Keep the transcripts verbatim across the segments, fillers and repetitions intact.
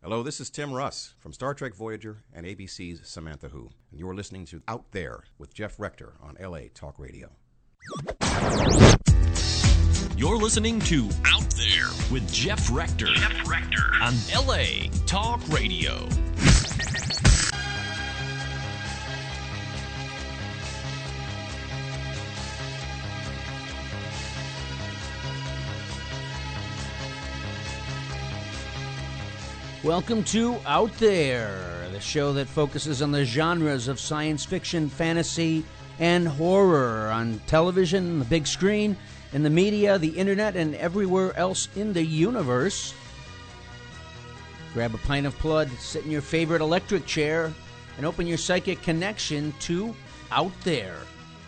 Hello, this is Tim Russ from Star Trek Voyager and A B C's Samantha Who, and you're listening to Out There with Jeff Rector on L A Talk Radio. You're listening to Out There with Jeff Rector, Jeff Rector on L A Talk Radio. Welcome to Out There, the show that focuses on the genres of science fiction, fantasy, and horror on television, the big screen, in the media, the internet, and everywhere else in the universe. Grab a pint of blood, sit in your favorite electric chair, and open your psychic connection to Out There.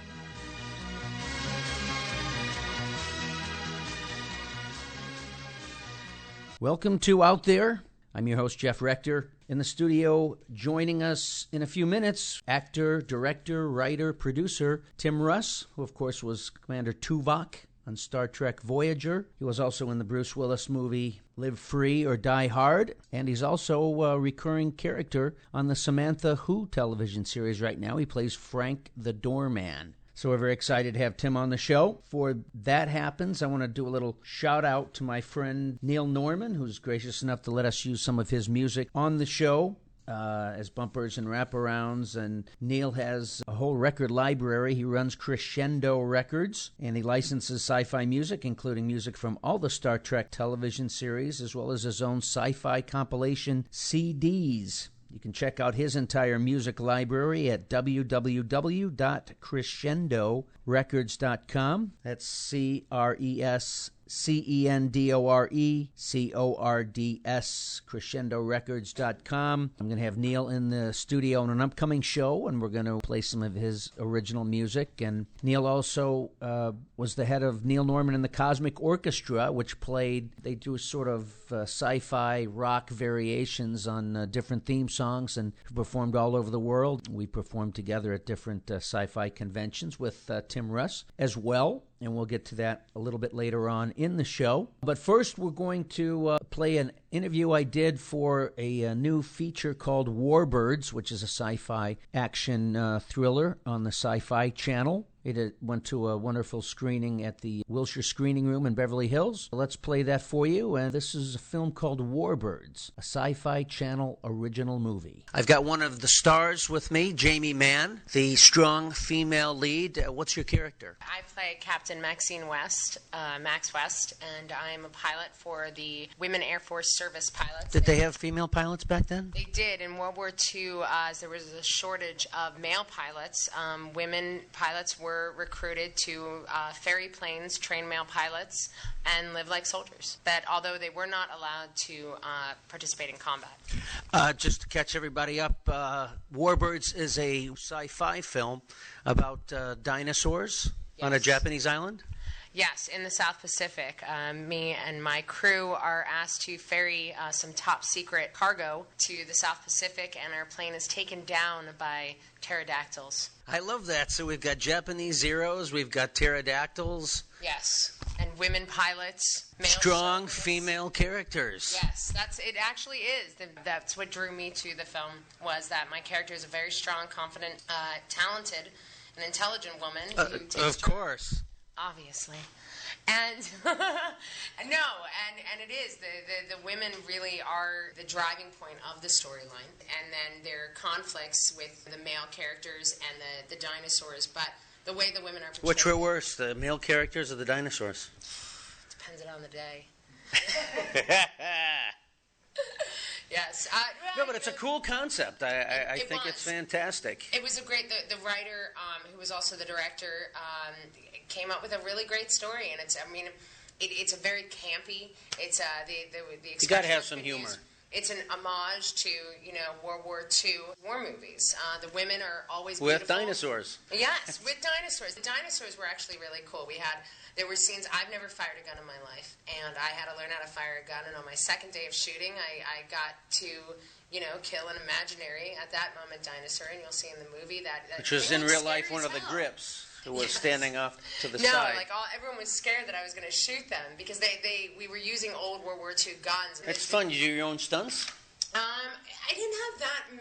Welcome to Out There. I'm your host, Jeff Rector. In the studio, joining us in a few minutes, actor, director, writer, producer, Tim Russ, who of course was Commander Tuvok on Star Trek Voyager. He was also in the Bruce Willis movie Live Free or Die Hard, and he's also a recurring character on the Samantha Who television series right now. He plays Frank the Doorman. So we're very excited to have Tim on the show. Before that happens, I want to do a little shout out to my friend Neil Norman, who's gracious enough to let us use some of his music on the show uh, as bumpers and wraparounds. And Neil has a whole record library. He runs Crescendo Records, and he licenses sci-fi music, including music from all the Star Trek television series, as well as his own sci-fi compilation C Ds. You can check out his entire music library at w w w dot crescendo records dot com. That's C R E S C E N D O R E C O R D S, crescendo records dot com. I'm going to have Neil in the studio on an upcoming show, and we're going to play some of his original music. And Neil also uh, was the head of Neil Norman and the Cosmic Orchestra, which played, they do sort of uh, sci-fi rock variations on uh, different theme songs and performed all over the world. We performed together at different uh, sci-fi conventions with uh, Tim Russ as well. And we'll get to that a little bit later on in the show. But first, we're going to uh, play an interview I did for a, a new feature called Warbirds, which is a sci-fi action uh, thriller on the Sci-Fi Channel. It uh, went to a wonderful screening at the Wilshire Screening Room in Beverly Hills. Let's play that for you. And this is a film called Warbirds, a Sci-Fi Channel original movie. I've got one of the stars with me, Jamie Mann, the strong female lead. Uh, what's your character? I play Captain Maxine West, uh, Max West, and I'm a pilot for the Women Air Force Service Pilots. Did they have female pilots back then? They did. In World War Two, uh, as there was a shortage of male pilots, um, women pilots were recruited to uh, ferry planes, train male pilots, and live like soldiers. But although they were not allowed to uh, participate in combat. Uh, just to catch everybody up, uh, Warbirds is a sci-fi film about uh, dinosaurs yes. on a Japanese island? Yes, in the South Pacific. Um, me and my crew are asked to ferry uh, some top-secret cargo to the South Pacific, and our plane is taken down by pterodactyls. I love that. So we've got Japanese Zeros, we've got pterodactyls. Yes, and women pilots. Male Strong soldiers. Female characters. Yes, that's it. Actually, is that's what drew me to the film. Was that my character is a very strong, confident, uh, talented, and intelligent woman Uh, who takes of course. Obviously. And no, and, and it is. The, the, the women really are the driving point of the storyline. And then there are conflicts with the male characters and the, the dinosaurs. But the way the women are portrayed... Which were worse, the male characters or the dinosaurs? Depends on the day. Yes. Uh, no, but it's a cool concept. I, I, I it think was. it's fantastic. It was a great... The, the writer, um, who was also the director... Um, came up with a really great story, and it's, I mean, it, it's a very campy, it's, uh, the, the, the you gotta have some humor. Used, it's an homage to, you know, World War Two war movies. Uh, the women are always with beautiful. dinosaurs. Yes, with dinosaurs. The dinosaurs were actually really cool. We had, there were scenes, I've never fired a gun in my life, and I had to learn how to fire a gun, and on my second day of shooting, I, I got to... you know, kill an imaginary, at that moment, dinosaur, and you'll see in the movie that... that Which was in real life one of the grips. Who was yes. standing off to the no, side. No, like all, everyone was scared that I was going to shoot them because they, they we were using old World War Two guns. It's fun. You do your own stunts?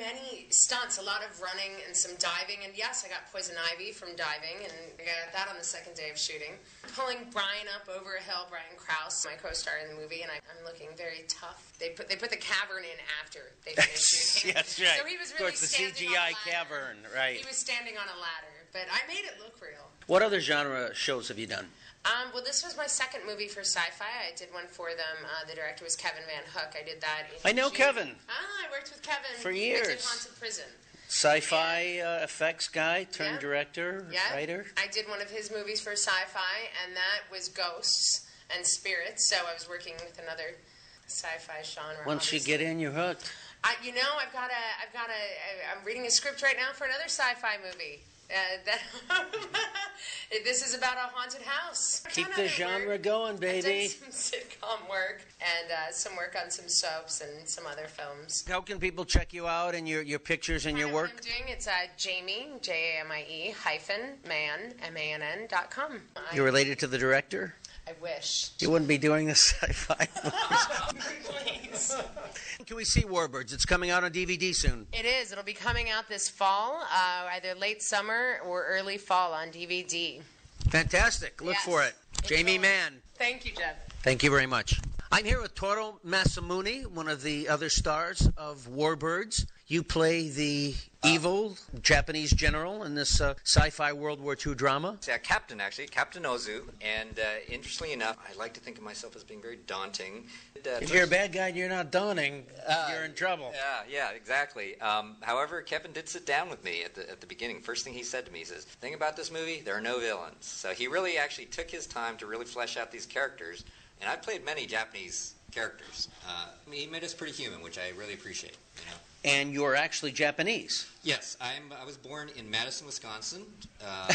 many stunts, a lot of running and some diving. And yes, I got poison ivy from diving, and I got that on the second day of shooting. Pulling Brian up over a hill, Brian Krause, my co-star in the movie, and I, I'm looking very tough. They put they put the cavern in after they finished shooting. That's right. So he was really of course, the standing C G I on a ladder. cavern, right. He was standing on a ladder, but I made it look real. What other genre shows have you done? Um, well, this was my second movie for Sci-Fi. I did one for them. Uh, the director was Kevin Van Hook. I did that. In I know June. Kevin. Ah, I worked with Kevin. For I years. did Haunted Prison. Sci-fi uh, effects guy turned Yeah. director, Yeah. writer. I did one of his movies for Sci-Fi, and that was Ghosts and Spirits. So I was working with another Sci-Fi genre. Once you obviously. get in, you're hooked. I, you know, I've got a, I've got a, I'm reading a script right now for another Sci-Fi movie. Uh, that this is about a haunted house. Keep Kinda the genre work. going, I've baby. done some sitcom work and uh, some work on some soaps and some other films. How can people check you out and your, your pictures and your Kind of work? What I'm doing, it's uh, Jamie, J A M I E, hyphen, man, M A N N, dot com. You're related to the director? I wish. You wouldn't be doing this sci-fi Please. Can we see Warbirds? It's coming out on D V D soon. It is. It'll be coming out this fall, uh, either late summer or early fall on D V D. Fantastic. Look Yes. for it. Jamie Enjoy. Mann. Thank you, Jeff. Thank you very much. I'm here with Toro Masamune, one of the other stars of Warbirds. You play the evil Japanese general in this uh, sci-fi World War Two drama. Yeah, Captain, actually, Captain Ozu. And uh, interestingly enough, I like to think of myself as being very daunting. Uh, If you're a bad guy and you're not daunting, Uh, you're in trouble. Yeah, yeah, exactly. Um, however, Kevin did sit down with me at the at the beginning. First thing he said to me, he says, "The thing about this movie, there are no villains." So he really actually took his time to really flesh out these characters. And I played many Japanese characters. Uh, I mean, he made us pretty human, which I really appreciate. You know. And you're actually Japanese. Yes, I'm. I was born in Madison, Wisconsin. Uh,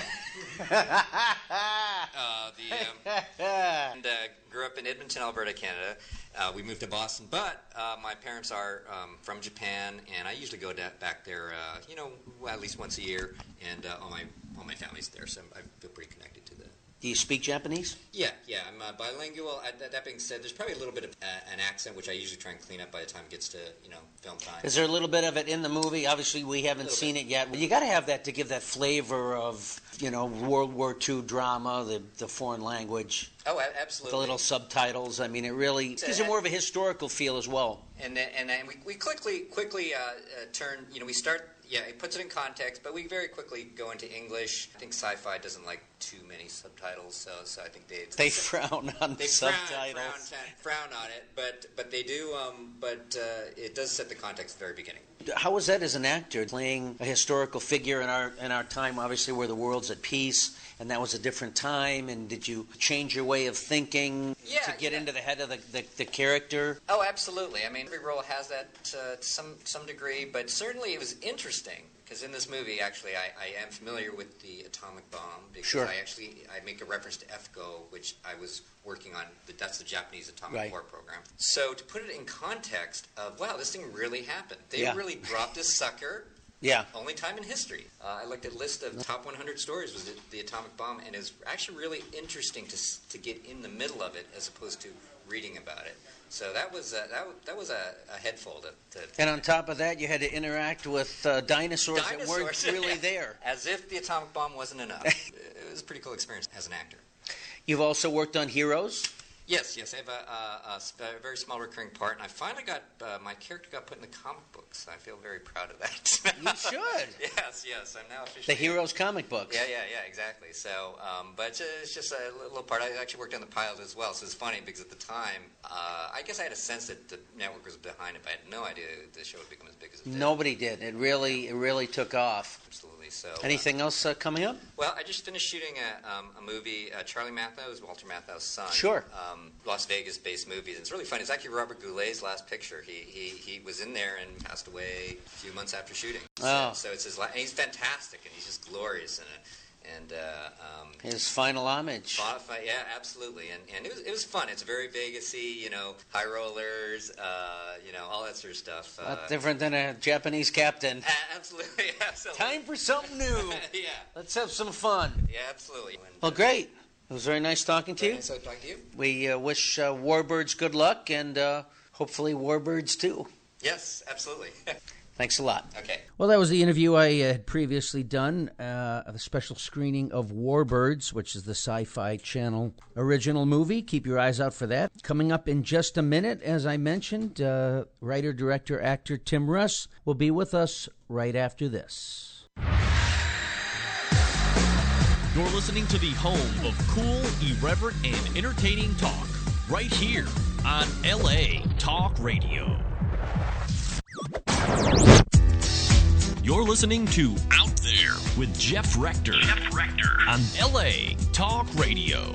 uh, the um, and uh, grew up in Edmonton, Alberta, Canada. Uh, we moved to Boston, but uh, my parents are um, from Japan, and I usually go da- back there, uh, you know, at least once a year, and uh, all my all my family's there, so I feel pretty connected to the. Do you speak Japanese? Yeah, yeah, I'm uh, bilingual. Uh, that, that being said, there's probably a little bit of uh, an accent, which I usually try and clean up by the time it gets to, you know, film time. Is there a little bit of it in the movie? Obviously, we haven't Little seen bit. it yet. You got to have that to give that flavor of, you know, World War Two drama, the the foreign language, Oh, a- absolutely. the little subtitles. I mean, it really gives it more of a historical feel as well. And then, and then we, we quickly quickly uh, uh, turn. You know, we start. Yeah, it puts it in context, but we very quickly go into English. I think sci-fi doesn't like too many subtitles, so so I think they They frown on they frown, subtitles. frown, frown on it, but but they do. Um, but uh, it does set the context at the very beginning. How was that as an actor, playing a historical figure in our in our time, obviously, where the world's at peace, and that was a different time? And did you change your way of thinking Yeah, to get yeah. into the head of the, the, the character? Oh, absolutely. I mean, every role has that uh, to some some degree, but certainly it was interesting because in this movie, actually, I, I am familiar with the atomic bomb because Sure. I actually I make a reference to F G O, which I was working on. That's the Japanese atomic Right. war program. So to put it in context of wow, this thing really happened. They Yeah. really dropped this sucker. Yeah. Only time in history. Uh, I looked at a list of top one hundred stories was the, the atomic bomb, and it was actually really interesting to s- to get in the middle of it as opposed to reading about it. So that was uh, that, w- that was a, a headful to, to And on top of that, you had to interact with uh, dinosaurs, that weren't Dinosaurs. really there. As if the atomic bomb wasn't enough. It was a pretty cool experience as an actor. You've also worked on Heroes. Yes, yes, I have a, a, a sp- a very small recurring part, and I finally got uh, my character got put in the comic books. I feel very proud of that. You should. Yes, yes, I'm now officially The Heroes comic books. Yeah, yeah, yeah, exactly. So, um, but it's, it's just a little part. I actually worked on the pilot as well, so it's funny because at the time, uh, I guess I had a sense that the network was behind it, but I had no idea the show would become as big as it did. Nobody did. It really, it really took off. Absolutely. So. uh, Anything else uh, coming up? Well, I just finished shooting a, um, a movie. Uh, Charlie Matthau, Walter Matthau's son. Sure. Um, Las Vegas-based movies. It's really funny. It's actually Robert Goulet's last picture. He he he was in there and passed away a few months after shooting. So, Oh. so it's his. La- and he's fantastic, and he's just glorious in it. And uh, um, His final homage. Spotify, yeah, absolutely, and and it was it was fun. It's very Vegas-y, you know, high rollers, uh, you know, all that sort of stuff. Uh, Not different than a Japanese captain. a- absolutely, absolutely. Time for something new. yeah, Let's have some fun. yeah, absolutely. And, Well, great. It was very nice talking to you. So talking to you. We uh, wish uh, Warbirds good luck, and uh, hopefully Warbirds too. Yes, absolutely. Thanks a lot. Okay. Well, that was the interview I had previously done, uh, the special screening of Warbirds, which is the Sci-Fi Channel original movie. Keep your eyes out for that. Coming up in just a minute, as I mentioned, uh, writer, director, actor Tim Russ will be with us right after this. You're listening to the home of cool, irreverent, and entertaining talk, right here on L A Talk Radio. You're listening to Out There with Jeff Rector, Jeff Rector on L A Talk Radio.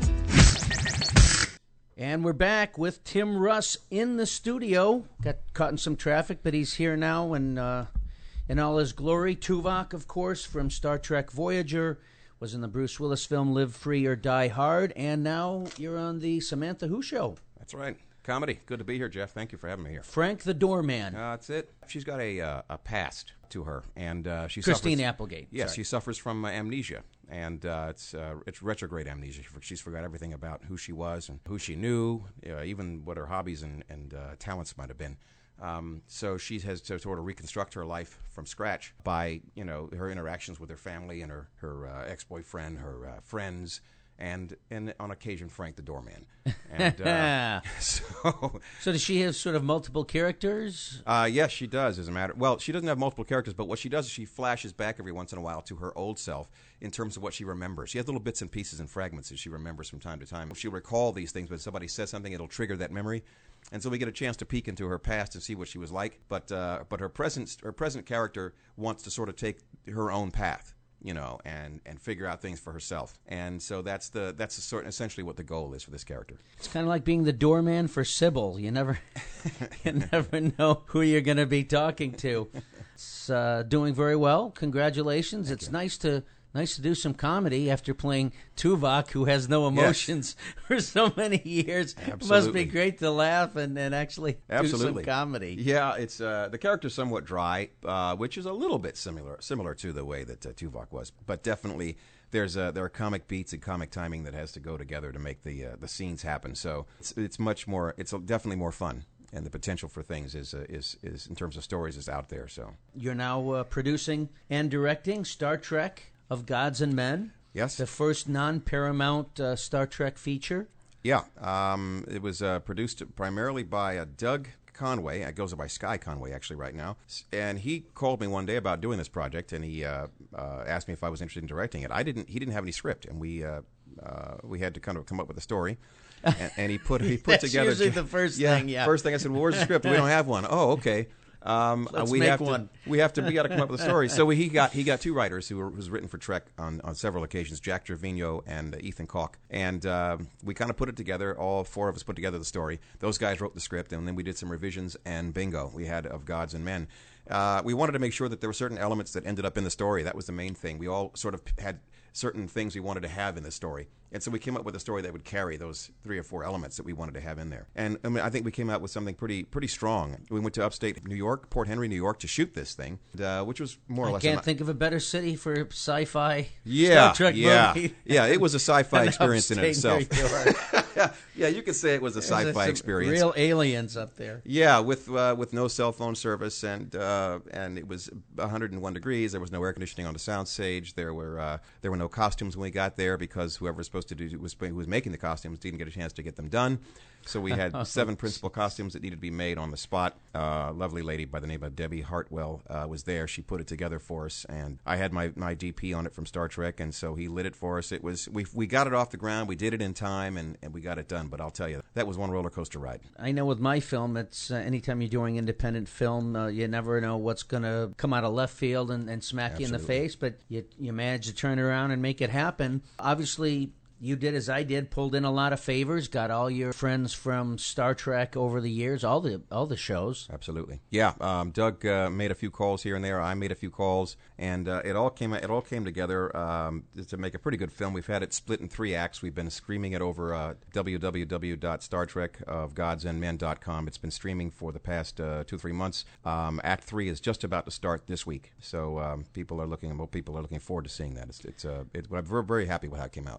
And we're back with Tim Russ in the studio. Got caught in some traffic, but he's here now and uh, in all his glory. Tuvok, of course, from Star Trek Voyager, was in the Bruce Willis film Live Free or Die Hard, and now you're on the Samantha Who Show. That's right. Comedy. Good to be here, Jeff. Thank you for having me here. Frank the Doorman. Uh, that's it. She's got a uh, a past to her, and uh, she Christine suffers, Applegate. Yes, Sorry. she suffers from uh, amnesia, and uh, it's uh, it's retrograde amnesia. She's forgot everything about who she was and who she knew, uh, even what her hobbies and and uh, talents might have been. Um, so she has to sort of reconstruct her life from scratch by, you know, her interactions with her family and her her uh, ex-boyfriend, her uh, friends, and and on occasion Frank the Doorman. And uh, so, so does she have sort of multiple characters? Uh, yes, she does. As a matter, well, she doesn't have multiple characters, but what she does is she flashes back every once in a while to her old self in terms of what she remembers. She has little bits and pieces and fragments that she remembers from time to time. She'll recall these things when somebody says something; it'll trigger that memory. And so we get a chance to peek into her past and see what she was like. But uh, but her present her present character wants to sort of take her own path, you know, and, and figure out things for herself. And so that's the that's the sort essentially what the goal is for this character. It's kind of like being the doorman for Sybil. You never you never know who you're going to be talking to. It's uh, doing very well. Congratulations. Thank it's you. nice to nice to do some comedy after playing Tuvok, who has no emotions yes. for so many years. Absolutely. It must be great to laugh and, and actually Absolutely. do some comedy. Yeah, it's uh, the character's somewhat dry, uh, which is a little bit similar similar to the way that uh, Tuvok was, but definitely there's uh, there are comic beats and comic timing that has to go together to make the uh, the scenes happen. So it's it's much more it's definitely more fun. And the potential for things is uh, is is in terms of stories is out there. So you're now uh, producing and directing Star Trek of Gods and Men. Yes. The first non-Paramount uh, Star Trek feature. Yeah. Um, it was uh, produced primarily by uh, Doug Conway. It goes by Sky Conway, actually, right now. And he called me one day about doing this project, and he uh, uh, asked me if I was interested in directing it. I didn't. He didn't have any script, and we uh, uh, we had to kind of come up with a story. And, and he put he put That's together. usually the first yeah, thing. Yeah. First thing I said, well, where's the script? We don't have one. Oh, okay. Um, Let's we make have one. To, we have to. We got to come up with a story. So we, he got he got two writers who were, who's written for Trek on, on several occasions, Jack Trevino and uh, Ethan Hawke, and uh, we kind of put it together. All four of us put together the story. Those guys wrote the script, and then we did some revisions. And bingo, we had Of Gods and Men. Uh, we wanted to make sure that there were certain elements that ended up in the story. That was the main thing. We all sort of had certain things we wanted to have in the story. And so we came up with a story that would carry those three or four elements that we wanted to have in there. And I mean, I think we came out with something pretty pretty strong. We went to upstate New York, Port Henry, New York, to shoot this thing, uh, which was more or I less... I can't an, think of a better city for sci-fi yeah, Star Trek yeah, movie. Yeah, it was a sci-fi An experience in itself. yeah, yeah, you could say it was a sci-fi some experience. Real aliens up there. Yeah, with uh, with no cell phone service, and uh, and it was one hundred one degrees. There was no air conditioning on the sound stage. There were uh, there were no costumes when we got there because whoever was supposed to do was who was making the costumes didn't get a chance to get them done. So we had seven principal costumes that needed to be made on the spot. Uh, a lovely lady by the name of Debbie Hartwell uh, was there. She put it together for us, and I had my, my D P on it from Star Trek, and so he lit it for us. It was we we got it off the ground. We did it in time, and, and we got it done. But I'll tell you, that was one roller coaster ride. I know with my film, it's uh, anytime you're doing independent film, uh, you never know what's going to come out of left field and, and smack Absolutely. you in the face, but you you manage to turn around and make it happen. Obviously, you did as I did, pulled in a lot of favors, got all your friends from Star Trek over the years, all the all the shows. Absolutely, yeah. Um, Doug uh, made a few calls here and there. I made a few calls, and uh, it all came it all came together um, to make a pretty good film. We've had it split in three acts. We've been screaming it over uh, w w w dot star trek of gods and men dot com. It's been streaming for the past uh, two three months. Um, Act three is just about to start this week, so um, people are looking. Well, people are looking forward to seeing that. It's, it's uh, it, we're very happy with how it came out. Very are you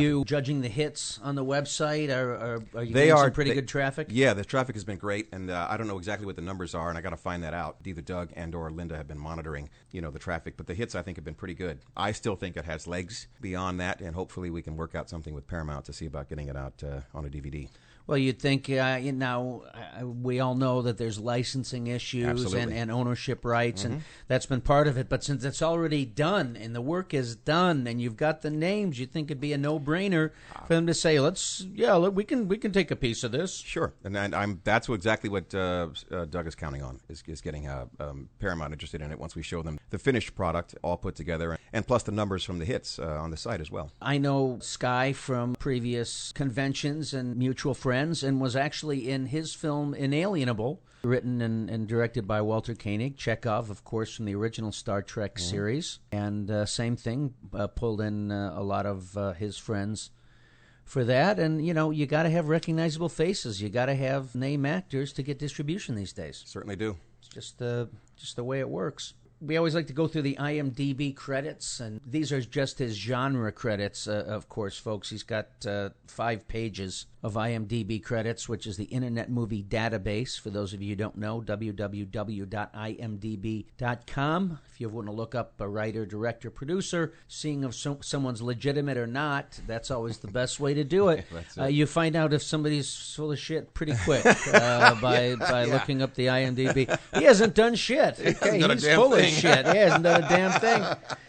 you judging the hits on the website? Are, are, are you They getting are some pretty they- good traffic? Yeah, the traffic has been great, and uh, I don't know exactly what the numbers are, and I got to find that out. Either Doug and or Linda have been monitoring, you know, the traffic, but the hits I think have been pretty good. I still think it has legs beyond that, and hopefully we can work out something with Paramount to see about getting it out uh, on a D V D. Well, you'd think, uh, you know, uh, we all know that there's licensing issues and, Absolutely. and ownership rights, and that's been part of it. But since it's already done and the work is done and you've got the names, you'd think it'd be a no-brainer for them to say, let's, yeah, look, we can we can take a piece of this. Sure, and, and I'm that's what exactly what uh, uh, Doug is counting on is, is getting uh, um, Paramount interested in it once we show them the finished product all put together, and plus the numbers from the hits uh, on the site as well. I know Sky from previous conventions and mutual friends, and was actually in his film Inalienable, written and, and directed by Walter Koenig. Chekhov, of course, from the original Star Trek Mm-hmm. series. And uh, same thing, uh, pulled in uh, a lot of uh, his friends for that. And, you know, you got to have recognizable faces. You got to have name actors to get distribution these days. Certainly do. It's just the, just the way it works. We always like to go through the I M D B credits, and these are just his genre credits, uh, of course, folks. He's got uh, five pages of I M D B credits, which is the Internet Movie Database. For those of you who don't know, w w w dot i m d b dot com. If you want to look up a writer, director, producer, seeing if so- someone's legitimate or not, that's always the best way to do it. That's Uh, it. you find out if somebody's full of shit pretty quick uh, by by looking up the I M D B. He hasn't done shit. Okay, done a he's damn full thing. of shit. He hasn't done a damn thing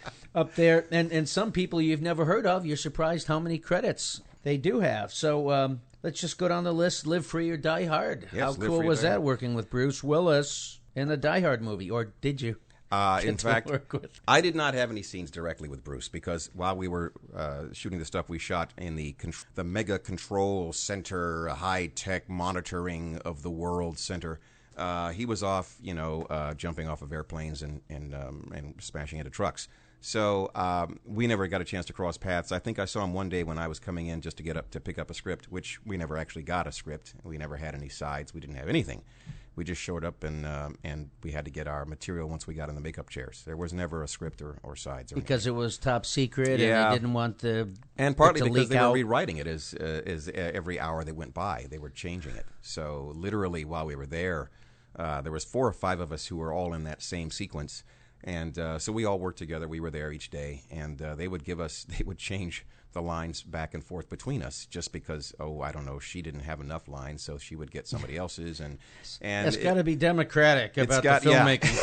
up there. And and some people you've never heard of, you're surprised how many credits they do have. So um, let's just go down the list. Live Free or Die Hard. Yes, how Live cool Free or was Die that Hard. working with Bruce Willis in the Die Hard movie? Or did you? Uh, get in to fact, work with? I did not have any scenes directly with Bruce because while we were uh, shooting the stuff we shot in the con- the mega control center, high tech monitoring of the world center, uh, he was off, you know, uh, jumping off of airplanes and and um, and smashing into trucks. So um, we never got a chance to cross paths. I think I saw him one day when I was coming in just to get up to pick up a script, which we never actually got a script. We never had any sides. We didn't have anything. We just showed up and um, and we had to get our material once we got in the makeup chairs. There was never a script or, or sides. Or Because it was top secret Yeah. and they didn't want the and partly it to because leak they out. were rewriting it as uh, as uh, every hour that went by, they were changing it. So literally, while we were there, uh, there was four or five of us who were all in that same sequence, and uh, so we all worked together. We were there each day, and uh, they would give us, they would change the lines back and forth between us, just because, oh, I don't know, she didn't have enough lines, so she would get somebody else's, and and It's it- got to be democratic about got- the yeah. filmmaking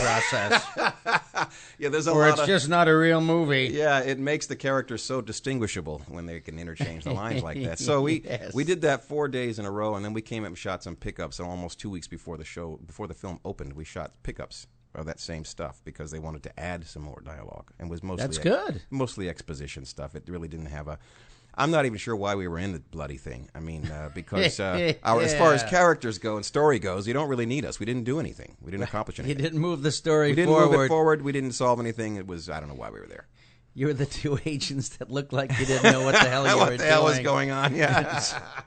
process, yeah, there's a or lot it's of, just not a real movie. Yeah, it makes the characters so distinguishable when they can interchange the lines like that. So we Yes. we did that four days in a row, and then we came up and shot some pickups. And almost two weeks before the show, before the film opened, we shot pickups of that same stuff because they wanted to add some more dialogue, and was mostly That's good. mostly exposition stuff. It really didn't have a. I'm not even sure why we were in the bloody thing. I mean, uh, because uh, our, as far as Yeah. characters go and story goes, you don't really need us. We didn't do anything. We didn't accomplish You anything. didn't move the story we didn't forward. move it forward. We didn't solve anything. It was I don't know why we were there. You were the two agents that looked like you didn't know what the hell you what were the hell doing. was going on? Yeah.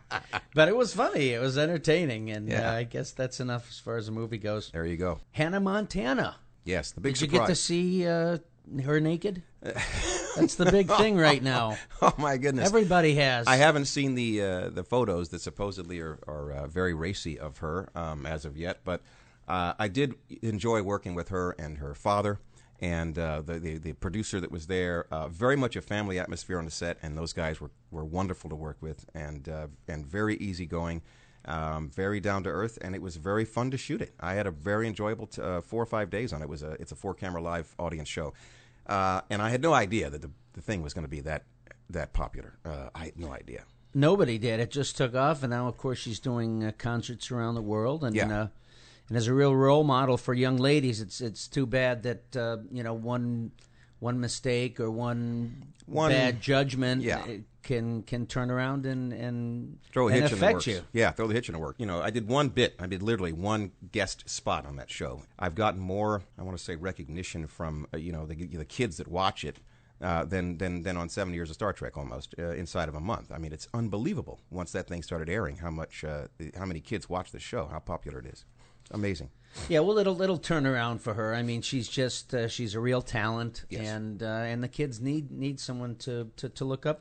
But it was funny. It was entertaining, and Yeah. uh, I guess that's enough as far as the movie goes. There you go. Hannah Montana. Yes, the big Did you surprise. get to see uh, her naked? That's the big thing right now. Oh my goodness! Everybody has. I haven't seen the uh, the photos that supposedly are, are uh, very racy of her um, as of yet, but uh, I did enjoy working with her and her father and uh, the, the the producer that was there. Uh, very much a family atmosphere on the set, and those guys were, were wonderful to work with and uh, and very easygoing. Um, very down to earth, and it was very fun to shoot it. I had a very enjoyable t- uh, four or five days on it. It was a it's a four camera live audience show, uh, and I had no idea that the, the thing was going to be that that popular. Uh, I had no idea. Nobody did. It just took off, and now, of course, she's doing uh, concerts around the world, and Yeah. uh, and as a real role model for young ladies, it's it's too bad that uh, you know one one mistake or one, One- bad judgment yeah. uh, can can turn around and and, Throw a and hitch in the affect works. you. Yeah, throw the hitch in the work. You know, I did one bit. I did literally one guest spot on that show. I've gotten more, I want to say, recognition from uh, you know the the kids that watch it uh, than than than on seven years of Star Trek almost uh, inside of a month. I mean, it's unbelievable. Once that thing started airing, how much uh, how many kids watch the show, how popular it is. Amazing. Yeah, well, it'll it'll turn around for her. I mean, she's just uh, she's a real talent, Yes. and uh, and the kids need need someone to, to, to look up to.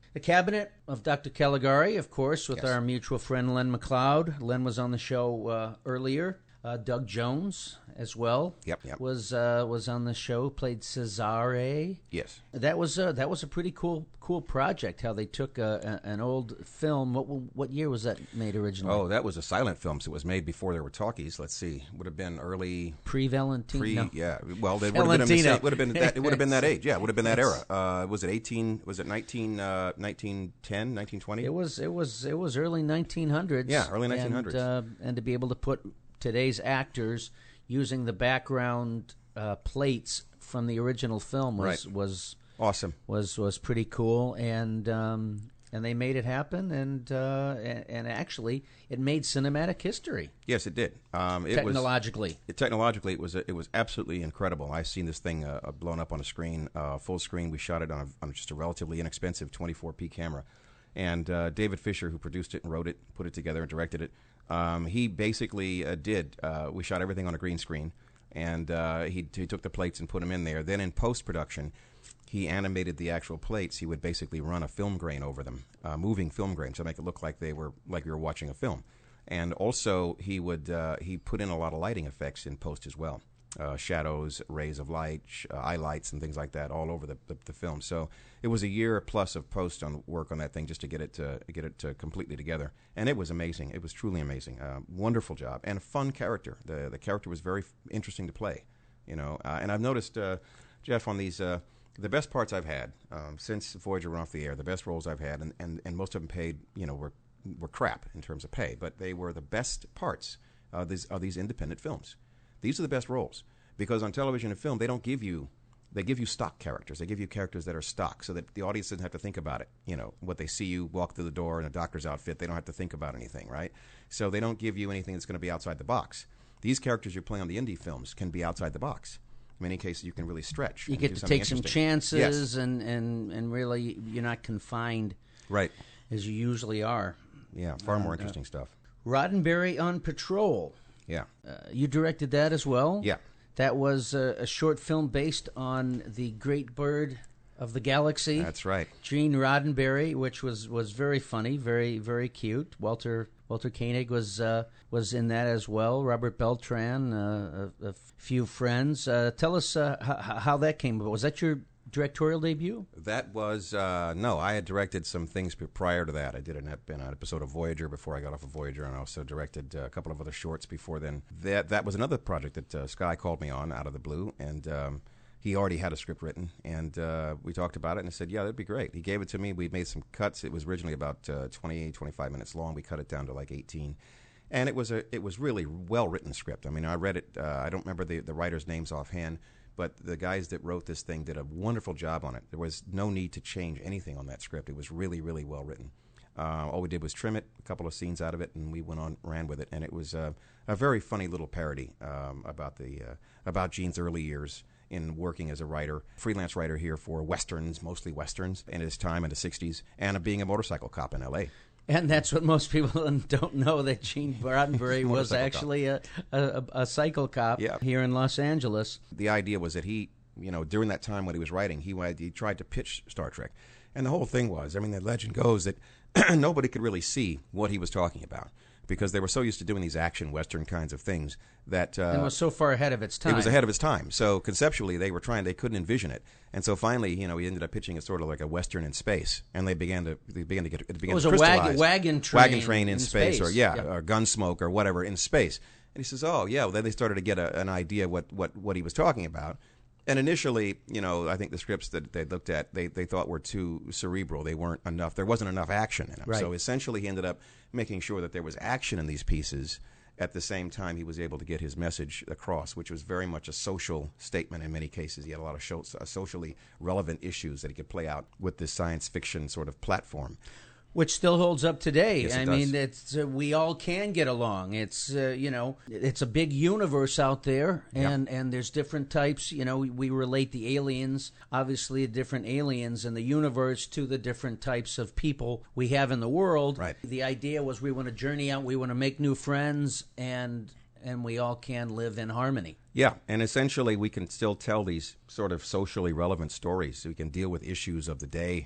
The Cabinet of Doctor Caligari, of course, with Yes. our mutual friend Len McLeod. Len was on the show uh, earlier. Uh, Doug Jones as well. Yep, yep. Was uh, was on the show. Played Cesare. Yes. That was uh, that was a pretty cool cool project. How they took a, a, an old film. What what year was that made originally? Oh, that was a silent film, so it was made before there were talkies. Let's see, would have been early pre-Valentino. pre. No. Yeah, well, it would have been, a Valentino. mistake. would have been that. It would have been that age. Yeah, it would have been that era. Uh, was it eighteen? Was it nineteen? Uh, nineteen ten? Nineteen twenty? It was it was it was early nineteen hundreds. Yeah, early nineteen hundreds. And, uh, and to be able to put today's actors using the background uh, plates from the original film was Right. was Awesome. was was pretty cool, and um, and they made it happen, and uh, and, and actually it made cinematic history Yes, it did. Um, it technologically. Was, it, technologically, it was it was absolutely incredible. I've seen this thing uh, blown up on a screen, uh, full screen. We shot it on, a, on just a relatively inexpensive twenty-four P camera, and uh, David Fisher, who produced it and wrote it, put it together and directed it. Um, he basically uh, did. Uh, we shot everything on a green screen, and uh, he, he took the plates and put them in there. Then in post production, he animated the actual plates. He would basically run a film grain over them, uh, moving film grain, to make it look like they were like you were watching a film. And also, he would uh, he put in a lot of lighting effects in post as well, uh, shadows, rays of light, sh- uh, eye lights, and things like that all over the, the, the film. So it was a year plus of post on work on that thing just to get it to get it to completely together. And it was amazing. It was truly amazing. Uh, wonderful job and a fun character. The the character was very f- interesting to play. You know, uh, and I've noticed, uh, Jeff, on these. Uh, The best parts I've had um, since Voyager went off the air, the best roles I've had, and, and, and most of them paid, you know, were were crap in terms of pay, but they were the best parts of these of these independent films. These are the best roles because on television and film they don't give you they give you stock characters. They give you characters that are stock, so that the audience doesn't have to think about it. You know, what they see you walk through the door in a doctor's outfit, they don't have to think about anything, right? So they don't give you anything that's going to be outside the box. These characters you play on the indie films can be outside the box. In many cases, you can really stretch. You and get do to something take some interesting. chances, Yes. and, and, and really you're not confined Right. as you usually are. Yeah, far more And, uh, interesting stuff. Roddenberry on Patrol. Yeah. Uh, you directed that as well? Yeah. That was a, a short film based on the great bird of the galaxy. That's right. Gene Roddenberry, which was, was very funny, very very cute. Walter Walter Koenig was uh, was in that as well. Robert Beltran, uh, a, a few friends. Uh, tell us uh, h- how that came about. Was that your directorial debut? That was, uh, no, I had directed some things p- prior to that. I did an, ep- an episode of Voyager before I got off of Voyager, and I also directed uh, a couple of other shorts before then. That that was another project that uh, Sky called me on out of the blue, and um, he already had a script written, and uh, we talked about it, and I said, yeah, that'd be great. He gave it to me. We made some cuts. It was originally about uh, twenty, twenty-five minutes long. We cut it down to like eighteen. And it was a it was really well-written script. I mean, I read it. Uh, I don't remember the, the writers' names offhand, but the guys that wrote this thing did a wonderful job on it. There was no need to change anything on that script. It was really, really well written. Uh, all we did was trim it, a couple of scenes out of it, and we went on, ran with it. And it was uh, a very funny little parody um, about the uh, about Gene's early years in working as a writer, freelance writer here for westerns, mostly westerns, in his time in the sixties, and being a motorcycle cop in L A. And that's what most people don't know, that Gene Roddenberry was Motorcycle actually a, a, a cycle cop Yeah. here in Los Angeles. The idea was that he, you know, during that time when he was writing, he, wanted- he tried to pitch Star Trek. And the whole thing was, I mean, the legend goes that nobody could really see what he was talking about because they were so used to doing these action Western kinds of things that... Uh, And was so far ahead of its time. It was ahead of its time. So conceptually, they were trying; they couldn't envision it. And so finally, you know, he ended up pitching it sort of like a Western in space, and they began to they began to get it began It was to a wagon- crystallize. wagon train wagon train in, in space, space. or yeah, Yep. or Gunsmoke or whatever in space. And he says, "Oh yeah." Well, then they started to get a, an idea what, what what he was talking about. And initially, you know, I think the scripts that they looked at, they, they thought were too cerebral. They weren't enough. There wasn't enough action in them. Right. So essentially, he ended up making sure that there was action in these pieces. At the same time, he was able to get his message across, which was very much a social statement in many cases. He had a lot of show, uh, socially relevant issues that he could play out with this science fiction sort of platform. Which still holds up today. Yes, it I does. mean, it's uh, we all can get along. It's uh, you know, it's a big universe out there, and, and there's different types. You know, we, we relate the aliens, obviously, the different aliens in the universe to the different types of people we have in the world. Right. The idea was we want to journey out, we want to make new friends, and and we all can live in harmony. Yeah, and essentially, we can still tell these sort of socially relevant stories. We can deal with issues of the day.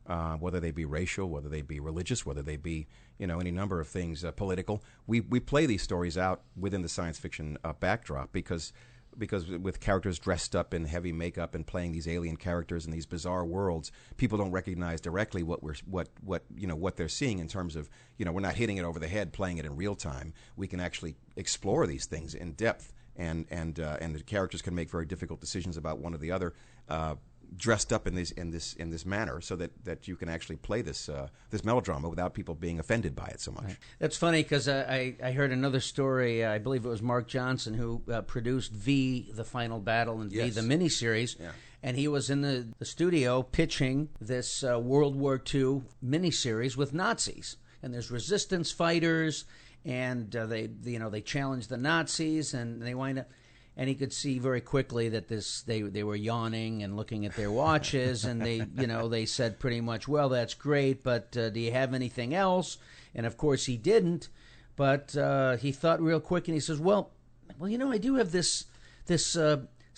uh, whether they be racial, whether they be religious, whether they be, you know, any number of things, uh, political. We we play these stories out within the science fiction uh, backdrop because because with characters dressed up in heavy makeup and playing these alien characters in these bizarre worlds, people don't recognize directly what we're what what you know what they're seeing in terms of, you know, we're not hitting it over the head, playing it in real time. We can actually explore these things in depth, and and uh, and the characters can make very difficult decisions about one or the other, uh, dressed up in this in this in this manner, so that, that you can actually play this uh, this melodrama without people being offended by it so much. Right. That's funny because uh, I I heard another story. Uh, I believe it was Mark Johnson who uh, produced V, The Final Battle, and Yes. V, the miniseries. Yeah. And he was in the, the studio pitching this uh, World War Two miniseries with Nazis. And there's resistance fighters, and uh, they you know they challenge the Nazis, and they wind up. And he could see very quickly that this they they were yawning and looking at their watches, and they you know they said pretty much, well, that's great, but uh, do you have anything else? And of course he didn't, but uh, he thought real quick, and he says, well, well, you know, I do have this this uh,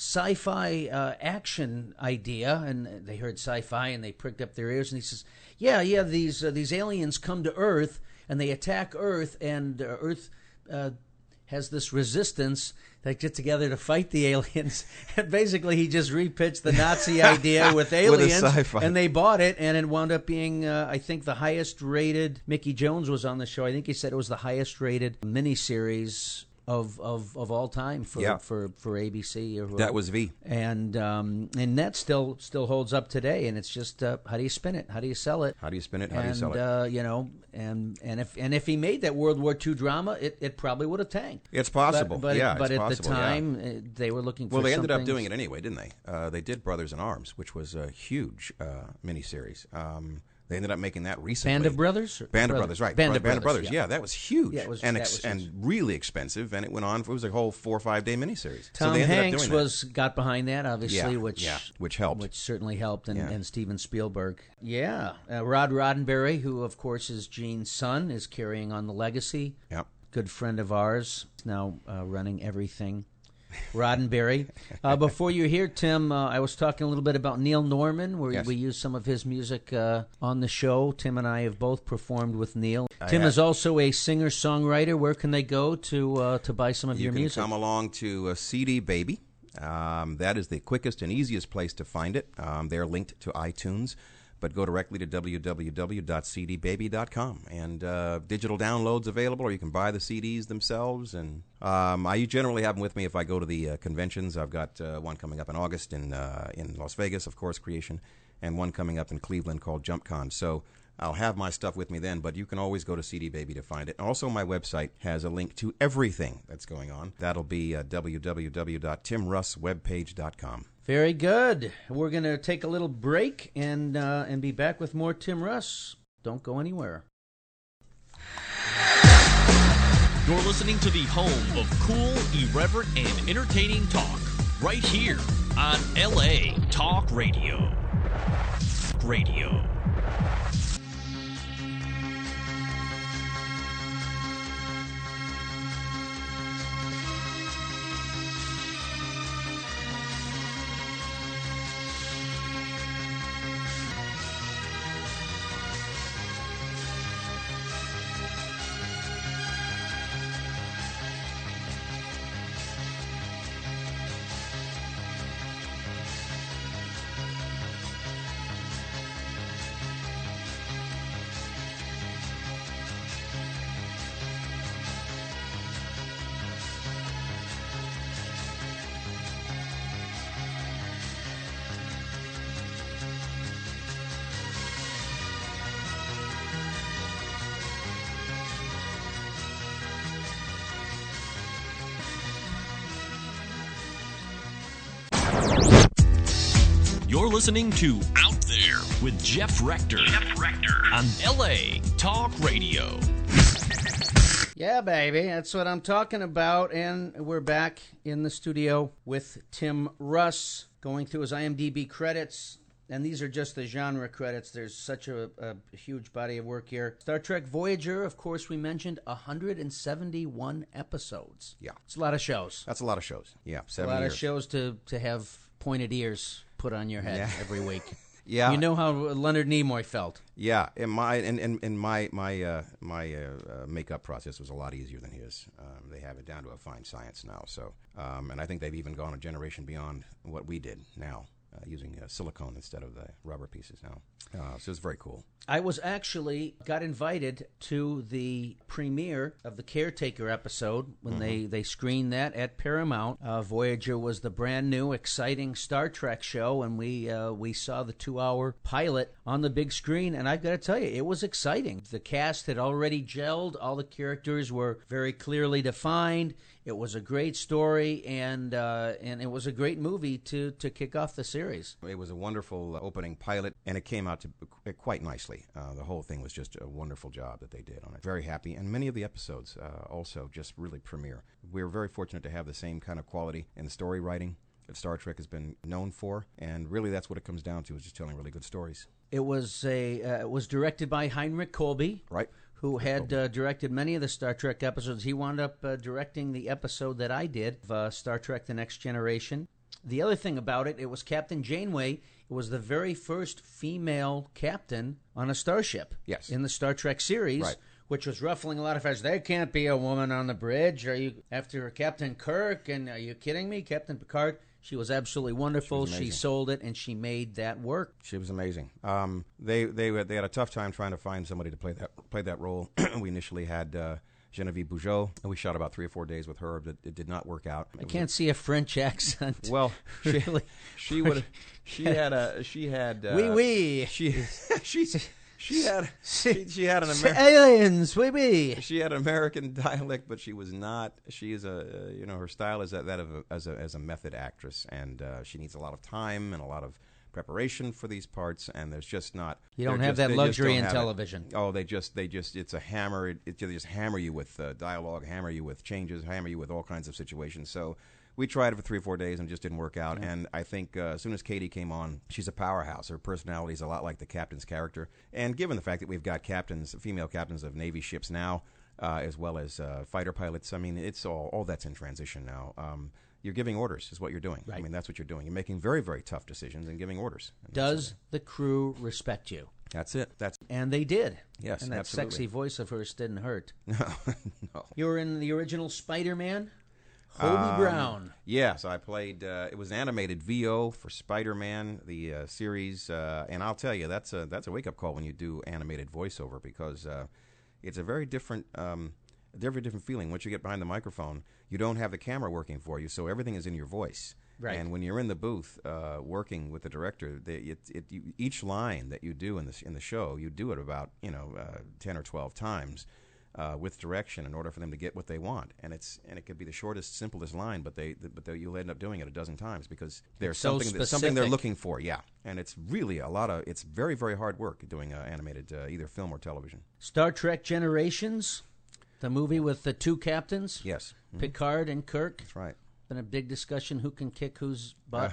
sci-fi uh, action idea, and they heard sci-fi and they pricked up their ears, and he says, yeah, yeah, these uh, these aliens come to Earth and they attack Earth, and uh, Earth. Uh, has this resistance that get together to fight the aliens. And basically he just repitched the Nazi idea with aliens, with a sci-fi. And they bought it, and it wound up being, uh, I think, the highest rated. Mickey Jones was on the show. I think he said it was the highest rated miniseries of of, of all time for, Yeah. for, for A B C. Or That was V. And um, and that still still holds up today. And it's just uh, how do you spin it? How do you sell it? How do you spin it? How and, do you sell it? Uh, you know, and and if and if he made that World War Two drama, it, it probably would have tanked. It's possible. But, but, yeah, but it's at possible, the yeah. time, uh, they were looking for Well, they ended up something- doing it anyway, didn't they? Uh, they did Brothers in Arms, which was a huge uh, miniseries. Um, they ended up making that recently. Band of Brothers? Or- Band of Brother- Brothers, right? Band Bro- of Band of Brothers, Brothers. yeah. Yeah, that was huge Yeah, it was- and that ex- was and huge. really expensive, and it went on. For, it was a whole four or five day miniseries. Tom so they ended Hanks up doing that. was got behind that, obviously, Yeah, which yeah, which helped. which certainly helped, and, Yeah. and Steven Spielberg. Yeah, uh, Rod Roddenberry, who of course is Gene's son, is carrying on the legacy. Yep. Good friend of ours, now uh, running everything. Roddenberry. Uh, before you hear Tim, uh, I was talking a little bit about Neil Norman, where Yes. we used some of his music uh, on the show. Tim and I have both performed with Neil. I Tim have. is also a singer-songwriter. Where can they go to uh, to buy some of You your can music? come along to uh, C D Baby. Um, that is the quickest and easiest place to find it. Um, they're linked to iTunes, but go directly to w w w dot c d baby dot com, and uh, digital downloads available, or you can buy the C Ds themselves. And um, I generally have them with me if I go to the uh, conventions. I've got uh, one coming up in August in uh, in Las Vegas, of course, Creation, and one coming up in Cleveland called JumpCon. So I'll have my stuff with me then, but you can always go to C D Baby to find it. Also, my website has a link to everything that's going on. That'll be uh, w w w dot tim russ webpage dot com. Very good. We're going to take a little break and uh, and be back with more Tim Russ. Don't go anywhere. You're listening to the home of cool, irreverent, and entertaining talk right here on L A Talk Radio. Radio. You're listening to Out There with Jeff Rector. Jeff Rector on L A Talk Radio. Yeah, baby, that's what I'm talking about. And we're back in the studio with Tim Russ, going through his I M D B credits. And these are just the genre credits. There's such a, a huge body of work here. Star Trek Voyager, of course, we mentioned one hundred seventy-one episodes. Yeah. It's a lot of shows. That's a lot of shows. Yeah, A seven lot years. of shows to, to have pointed ears put on your head Yeah. every week. Yeah. You know how Leonard Nimoy felt. Yeah, in my in, in, in my my uh, my uh, uh, makeup process was a lot easier than his. Um, they have it down to a fine science now. So, um, and I think they've even gone a generation beyond what we did now, uh, using uh, silicone instead of the rubber pieces now. Uh, so it's very cool. I was actually got invited to the premiere of the Caretaker episode when mm-hmm. they, they screened that at Paramount. Uh, Voyager was the brand new, exciting Star Trek show, and we uh, we saw the two-hour pilot on the big screen, and I've got to tell you, it was exciting. The cast had already gelled. All the characters were very clearly defined. It was a great story, and uh, and it was a great movie to, to kick off the series. It was a wonderful opening pilot, and it came out to quite nicely. Uh, the whole thing was just a wonderful job that they did on it. Very happy, and many of the episodes uh, also just really premiere. We were very fortunate to have the same kind of quality in the story writing that Star Trek has been known for, and really that's what it comes down to, is just telling really good stories. It was a uh, it was directed by Heinrich Kolbe, right? Who had uh, directed many of the Star Trek episodes. He wound up uh, directing the episode that I did of uh, Star Trek The Next Generation. The other thing about it, it was Captain Janeway. It was the very first female captain on a starship. Yes. In the Star Trek series, right. Which was ruffling a lot of feathers. There can't be a woman on the bridge. Are you after Captain Kirk? And are you kidding me? Captain Picard? She was absolutely wonderful. She, she sold it, and she made that work. She was amazing. Um, they they they had a tough time trying to find somebody to play that play that role. We initially had uh, Genevieve Bujold, and we shot about three or four days with her, but it did not work out. I can't see a French accent. Well, she, really, she would. She had a. She had. Uh, oui, oui. She she. She had she, she had an American aliens, oui, oui. She had an American dialect, but she was not. She is a uh, you know her style is that, that of a, as a as a method actress, and uh, she needs a lot of time and a lot of preparation for these parts. And there's just not. You don't have just, that luxury in television. It. Oh, they just they just it's a hammer. It, it, they just hammer you with uh, dialogue, hammer you with changes, hammer you with all kinds of situations. So. We tried it for three or four days and it just didn't work out. Yeah. And I think uh, as soon as Katie came on, she's a powerhouse. Her personality is a lot like the captain's character. And given the fact that we've got captains, female captains of Navy ships now, uh, as well as uh, fighter pilots, I mean, it's all all that's in transition now. Um, you're giving orders is what you're doing. Right. I mean, that's what you're doing. You're making very, very tough decisions and giving orders. And Does the crew respect you? That's it. That's And they did. Yes, And that absolutely. sexy voice of hers didn't hurt. No, no. You were in the original Spider-Man? Hobie um, Brown. Yes, I played. Uh, it was an animated V O for Spider-Man, the uh, series, uh, and I'll tell you that's a that's a wake-up call when you do animated voiceover because uh, it's a very different, um, very different feeling. Once you get behind the microphone, you don't have the camera working for you, so everything is in your voice. Right. And when you're in the booth uh, working with the director, they, it, it, you, each line that you do in the in the show, you do it about you know uh, ten or twelve times. Uh, with direction in order for them to get what they want, and it's and it could be the shortest, simplest line, but they but they, you'll end up doing it a dozen times because there's so something that, something they're looking for, yeah. And it's really a lot of it's very very hard work doing uh, animated uh, either film or television. Star Trek Generations, the movie with the two captains, yes, mm-hmm. Picard and Kirk. That's right. Been a big discussion who can kick whose butt.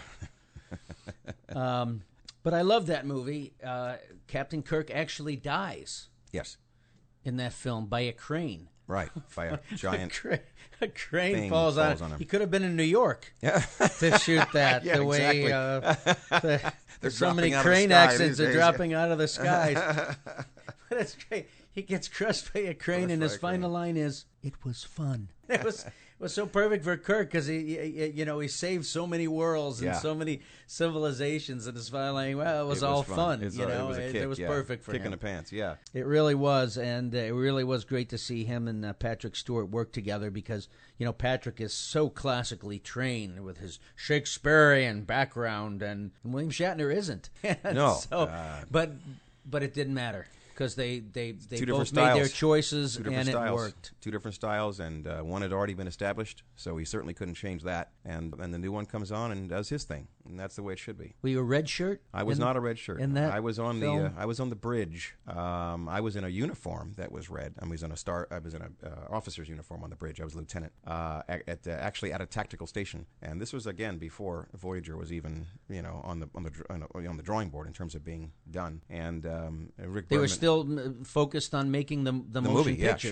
um, but I love that movie. Uh, Captain Kirk actually dies. Yes. In that film by a crane. Right, by a giant a, cra- a crane thing falls, falls on, on him. He could have been in New York yeah. to shoot that. yeah, the way exactly. uh, the, They're so many dropping crane out of the sky accidents these are days. dropping out of the skies. But it's great. He gets crushed by a crane, Crushed and by his a final crane. line is, "It was fun." It was it was so perfect for Kirk because he, he, you know, he saved so many worlds and Yeah. so many civilizations, and his final line, well, it was It all was fun. fun. It's you a- know, it was a it, kick, it was yeah. perfect for kick him. in the pants, yeah. It really was, and uh, it really was great to see him and uh, Patrick Stewart work together because, you know, Patrick is so classically trained with his Shakespearean background, and William Shatner isn't. And No, so, uh, but but it didn't matter because they, they, they Two both different made their styles. choices, Two different and styles. it worked. Two different styles, and uh, one had already been established, so he certainly couldn't change that. And and the new one comes on and does his thing, and that's the way it should be. Were you a red shirt? I was in, not a red shirt. in that I was on film? the uh, I was on the bridge. Um, I was in a uniform that was red. I was in a star. I was in a uh, officer's uniform on the bridge. I was a lieutenant uh, at, at uh, actually at a tactical station, and this was again before Voyager was even you know on the on the dr- on the, on the drawing board in terms of being done. And um, Rick They were Berman- still mm, focused on making the the, the motion movie, yeah, pictures. sure.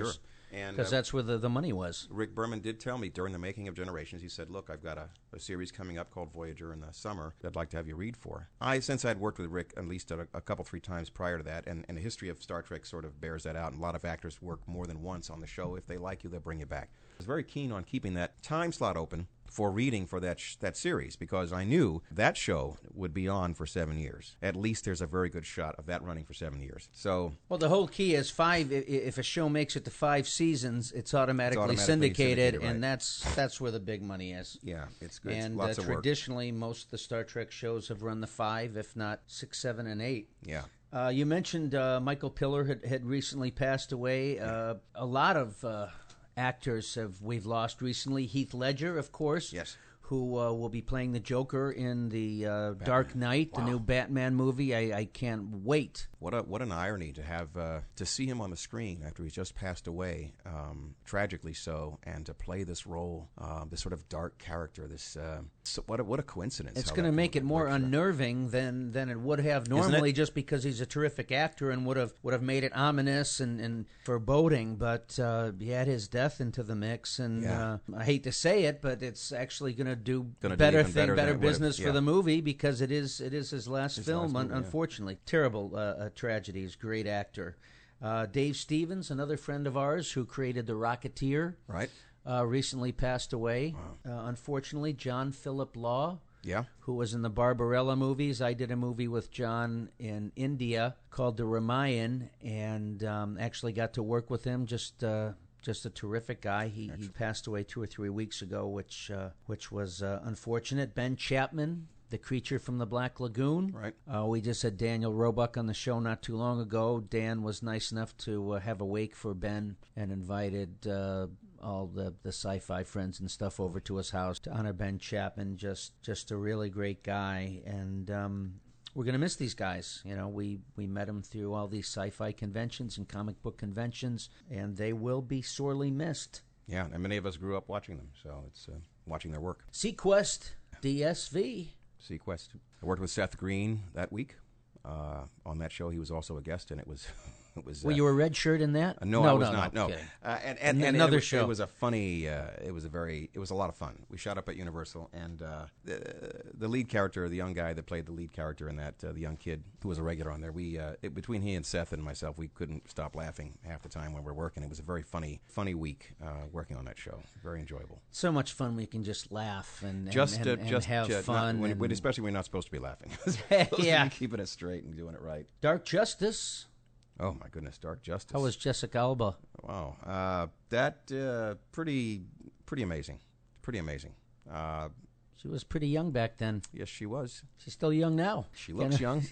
And Because uh, that's where the, the money was. Rick Berman did tell me during the making of Generations, he said, look, I've got a, a series coming up called Voyager in the summer that I'd like to have you read for. I, since I'd worked with Rick at least a, a couple, three times prior to that, and, and the history of Star Trek sort of bears that out, and a lot of actors work more than once on the show. If they like you, they'll bring you back. I was very keen on keeping that time slot open for reading for that sh- that series, because I knew that show would be on for seven years. At least there's a very good shot of that running for seven years. So, Well, the whole key is five. i- If a show makes it to five seasons, it's automatically, automatically syndicated, syndicated, right. and that's that's where the big money is. yeah, it's good. It's And lots uh, of work. traditionally, most of the Star Trek shows have run the five, if not six, seven, and eight. Yeah. Uh, you mentioned uh, Michael Piller had, had recently passed away. Uh, a lot of uh, actors have we've lost recently. Heath Ledger, of course. Yes. Who uh, will be playing the Joker in the uh, Dark Knight, the new Batman movie. I, I can't wait. What a what an irony to have uh, to see him on the screen after he's just passed away, um, tragically so, and to play this role, uh, this sort of dark character. This uh, so what a, what a coincidence. It's how going to that make it more works out. unnerving than, than it would have it? normally, just because he's a terrific actor and would have would have made it ominous and, and foreboding. But uh, he had his death into the mix, and Yeah. uh, I hate to say it, but it's actually going to do Gonna do better even thing, better better than it would've- business for yeah. the movie, because it is it is his last His film. last un- movie, yeah. unfortunately, terrible uh, uh, tragedy. He's a great actor. Uh, Dave Stevens, another friend of ours who created The Rocketeer, Right? uh, recently passed away. Uh, unfortunately, John Philip Law, Yeah. who was in the Barbarella movies. I did a movie with John in India called The Ramayan, and um, actually got to work with him. Just uh, just a terrific guy. He, he passed away two or three weeks ago, which uh, which was uh, unfortunate. Ben Chapman, the creature from the Black Lagoon. Right. Uh, we just had Daniel Roebuck on the show not too long ago. Dan was nice enough to uh, have a wake for Ben and invited uh, all the, the sci-fi friends and stuff over to his house to honor Ben Chapman. Just just a really great guy, and um, we're going to miss these guys. You know, we, we met them through all these sci-fi conventions and comic book conventions, and they will be sorely missed. Yeah, and many of us grew up watching them, so it's uh, watching their work. Sequest D S V. Sequest. I worked with Seth Green that week uh, on that show. He was also a guest, and it was it was. Were uh, you a red shirt in that? Uh, no, no, I was no, not. No, No, kidding. uh, and and, N- and another it was, show. It was a funny. Uh, it was a very. It was a lot of fun. We shot up at Universal, and uh, the the lead character, the young guy that played the lead character in that, uh, the young kid who was a regular on there. We uh, it, between he and Seth and myself, we couldn't stop laughing half the time when we were working. It was a very funny, funny week uh, working on that show. Very enjoyable. So much fun we can just laugh and, and, Just and, uh, and just have uh, not- fun. when, and when- especially when you're not supposed to be laughing. Supposed to Yeah. be keeping it straight and doing it right. Dark Justice. Oh my goodness, Dark Justice. How was Jessica Alba? Wow, uh, that uh, pretty pretty amazing, pretty amazing. Uh, She was pretty young back then. yes, she was. She's still young now. She looks young.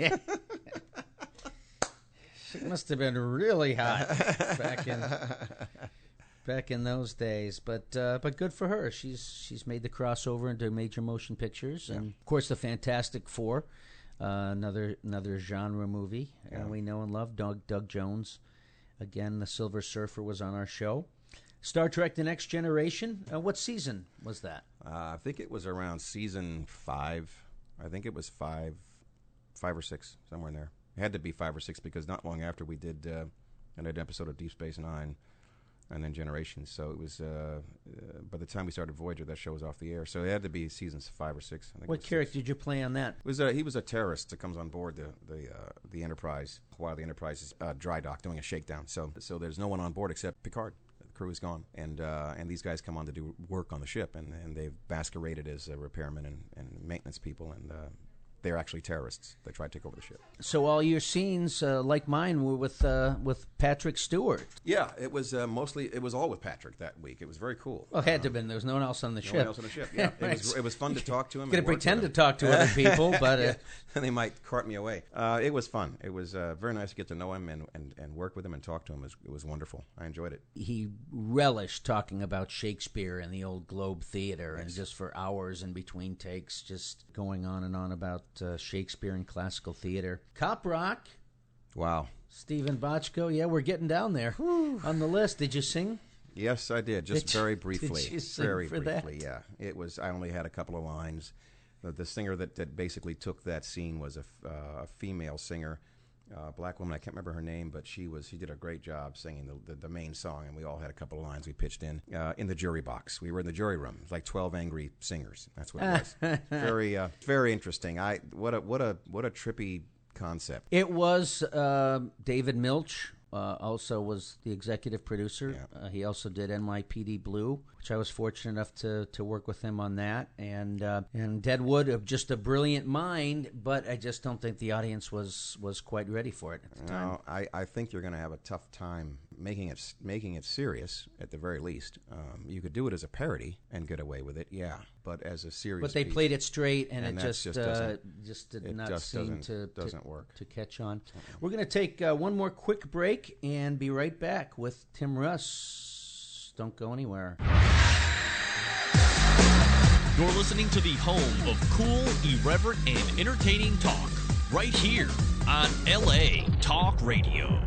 She must have been really hot back in back in those days. But uh, but good for her. She's she's made the crossover into major motion pictures, and of course the Fantastic Four. Uh, another another genre movie Yeah. uh, we know and love. Doug Doug Jones, again, the Silver Surfer was on our show. Star Trek: The Next Generation. Uh, what season was that? Uh, I think it was around season five. I think it was five, five or six, somewhere in there. It had to be five or six because not long after we did uh, an episode of Deep Space Nine, and then Generations. So it was uh, uh, by the time we started Voyager, that show was off the air. So it had to be seasons five or six. I think it What was character six. did you play on that? It was a, he was a terrorist that comes on board the the uh, the Enterprise while the Enterprise is uh, dry dock doing a shakedown. So so there's no one on board except Picard. The crew is gone, and uh, and these guys come on to do work on the ship, and, and they've masqueraded as uh, repairmen and, and maintenance people, and uh, they're actually terrorists. They try to take over the ship. So all your scenes, uh, like mine, were with uh, with Patrick Stewart. Yeah, it was uh, mostly it was all with Patrick that week. It was very cool. Well, it had to have been. There was no one else on the No ship. one else on the ship. Yeah, it Right. was it was fun to talk to him. Going and to work with pretend to him. talk to other people, but uh, Yeah, and they might cart me away. Uh, it was fun. It was uh, very nice to get to know him and, and, and work with him and talk to him. It was, it was wonderful. I enjoyed it. he relished talking about Shakespeare and the old Globe Theater, and just for hours in between takes, just going on and on about uh, Shakespeare and classical theater. Cop Rock, Wow. Stephen Bochco. Yeah, we're getting down there on the list. Did you sing? Yes, I did. Just Did you- very did briefly. you sing very for briefly, that? yeah. It was. I only had a couple of lines. The, the singer that, that basically took that scene was a, f- uh, a female singer uh, black woman. I can't remember her name, but she was she did a great job singing the, the, the main song, and we all had a couple of lines we pitched in uh, in the jury box. We were in the jury room, like twelve angry singers. That's what it was. very uh, very interesting. I what a what a what a trippy concept. It was uh, David Milch. Uh, also was the executive producer. Yeah. Uh, he also did N Y P D Blue, which I was fortunate enough to, to work with him on that. And uh, and Deadwood, of just a brilliant mind, but I just don't think the audience was, was quite ready for it at the time. No, I, I think you're going to have a tough time making it making it serious at the very least. Um, you could do it as a parody and get away with it, yeah. But as a serious But they piece, played it straight, and, and it that just just uh, doesn't- just did it not just seem doesn't- to, to doesn't work. to catch on. We're going to take uh, one more quick break and be right back with Tim Russ. Don't go anywhere. You're listening to the home of cool, irreverent, and entertaining talk, right here on L A Talk Radio.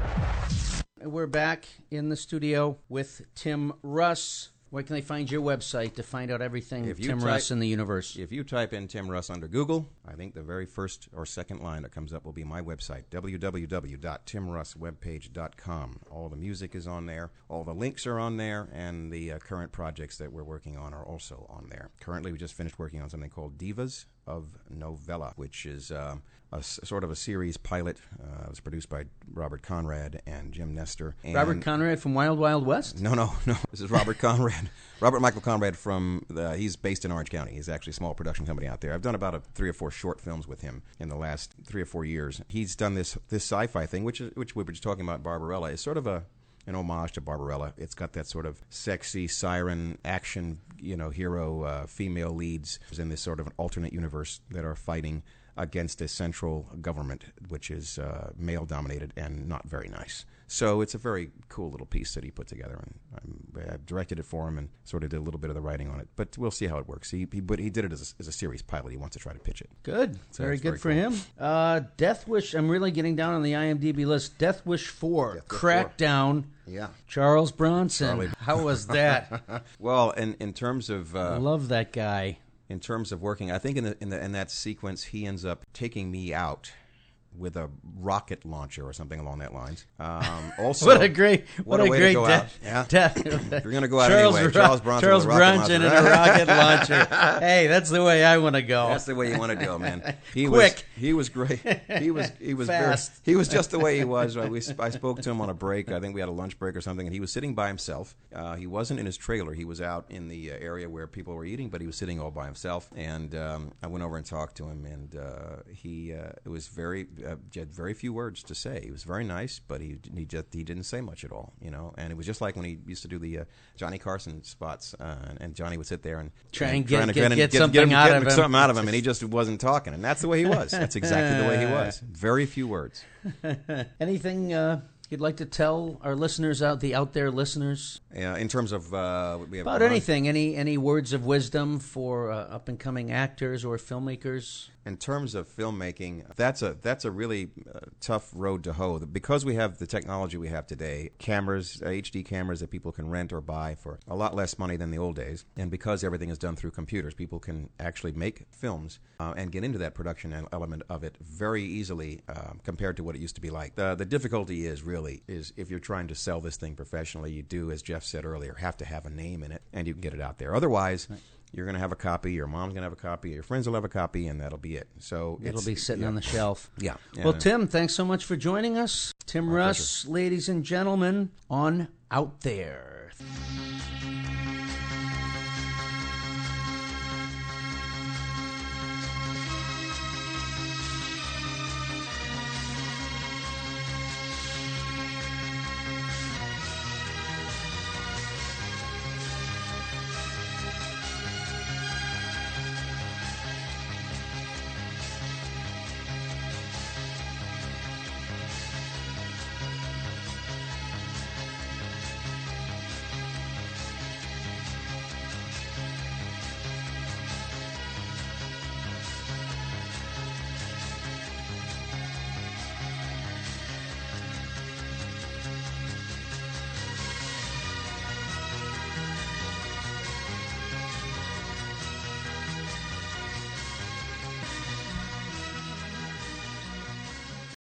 We're back in the studio with Tim Russ. Where can they find your website to find out everything If you Tim type- Russ in the universe? If you type in Tim Russ under Google, I think the very first or second line that comes up will be my website, w w w dot tim russ webpage dot com. All the music is on there, all the links are on there, and the uh, current projects that we're working on are also on there. Currently, we just finished working on something called Divas of Novella, which is um, a s- sort of a series pilot. Uh, it was produced by Robert Conrad and Jim Nestor. And Robert Conrad from Wild Wild West? No, no, no. This is Robert Conrad. Robert Michael Conrad from, the, he's based in Orange County. He's actually a small production company out there. I've done about a, three or four short films with him in the last three or four years. He's done this this sci-fi thing, which is, which we were just talking about, Barbarella. It's sort of a an homage to Barbarella. It's got that sort of sexy siren action, you know, hero uh, female leads in this sort of an alternate universe that are fighting against a central government, which is uh, male-dominated and not very nice. So it's a very cool little piece that he put together, and I'm, I directed it for him and sort of did a little bit of the writing on it. But we'll see how it works. He, he but he did it as a, as a series pilot. He wants to try to pitch it. Good. So very it's good very for cool. him. Uh, Death Wish, I'm really getting down on the IMDb list. Death Wish four, Death Wish Crackdown, Yeah. Charles Bronson. Charlie- How was that? Well, in in terms of I uh, love that guy. in terms of working, I think in the in the in that sequence he ends up taking me out with a rocket launcher or something along that lines. Um, also, What a great, what, what a a way to great go death. out. Yeah. death. You're going to go out Charles anyway. Ro- Charles Bronson Charles with a rocket Bronson launcher. and a rocket launcher. Hey, that's the way I want to go. That's the way you want to go, man. He Quick. was he was great. He was he was Fast. Very, he was just the way he was. We, I spoke to him on a break. I think we had a lunch break or something, and he was sitting by himself. Uh, he wasn't in his trailer. He was out in the uh, area where people were eating, but he was sitting all by himself. And um, I went over and talked to him, and uh, he uh, it was very uh, he had very few words to say. He was very nice, but he he just he didn't say much at all, you know. And it was just like when he used to do the uh, Johnny Carson spots, uh, and, and Johnny would sit there and Try and and get- trying to get- him- get something him, out get of him. something out of him, and he just wasn't talking. And that's the way he was. That's exactly the way he was. Very few words. Anything uh, you'd like to tell our listeners out, the out there listeners, Uh, in terms of uh, we have about anything? Any any words of wisdom for uh, up and coming actors or filmmakers? In terms of filmmaking, that's a that's a really uh, tough road to hoe. Because we have the technology we have today, cameras, uh, H D cameras that people can rent or buy for a lot less money than the old days, and because everything is done through computers, people can actually make films uh, and get into that production element of it very easily uh, compared to what it used to be like. The, the difficulty is really is if you're trying to sell this thing professionally, you do, as Jeff said earlier, have to have a name in it, and you can get it out there. Otherwise, right. You're going to have a copy, your mom's going to have a copy, your friends will have a copy, and that'll be it. So It'll it's, be sitting yeah. on the shelf. Yeah. Well, And, uh, Tim, thanks so much for joining us. Tim My Russ, ladies and gentlemen, on Out There.